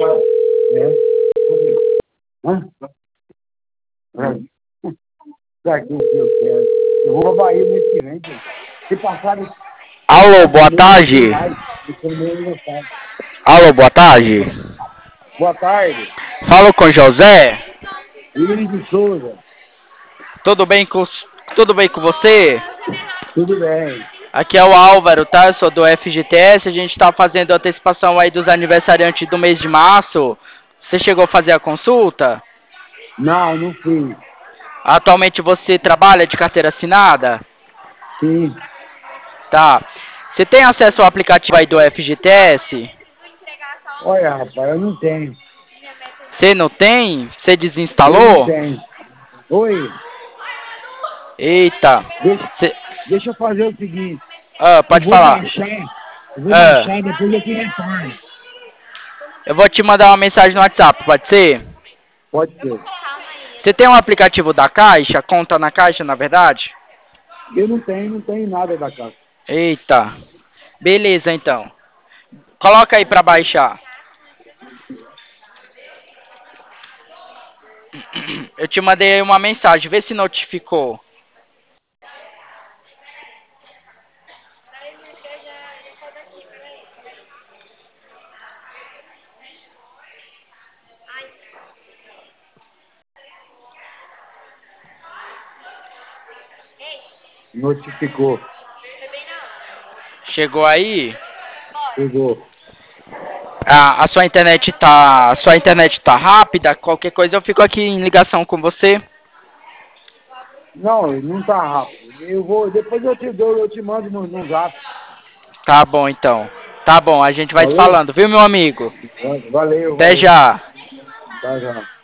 É. Hã? Daqui o que eu quero. Eu vou pra Bahia mês que vem, pô. Se passaram. Alô, boa tarde. Alô, boa tarde. Boa tarde. Falo com José. William de Souza. Tudo bem tudo bem com você? Tudo bem. Aqui é o Álvaro, tá? Eu sou do FGTS. A gente tá fazendo a antecipação aí dos aniversariantes do mês de março. Você chegou a fazer a consulta? Não, não fiz. Atualmente você trabalha de carteira assinada? Sim. Tá. Você tem acesso ao aplicativo aí do FGTS? Olha, rapaz, eu não tenho. Você não tem? Você Eu não desinstalou? tenho. Oi, Eita. deixa, Cê... deixa eu fazer o seguinte. Eu Pode vou falar. baixar. Eu vou Ah, baixar, depois eu te retorno. eu vou te mandar uma mensagem no WhatsApp, pode ser? Pode ser. Você tem um aplicativo da Caixa? Conta na Caixa, na verdade? Eu não tenho nada da casa. Eita. Beleza, então. Coloca aí pra baixar. Eu te mandei aí uma mensagem, vê se notificou. Notificou. Chegou aí? Chegou. A sua internet tá rápida? Qualquer coisa eu fico aqui em ligação com você. Não, não tá rápido. Eu vou, depois eu te mando no zap. Tá bom, então. Tá bom, a gente vai se Valeu? falando, viu, meu amigo? Valeu, Até valeu. já. Tá já.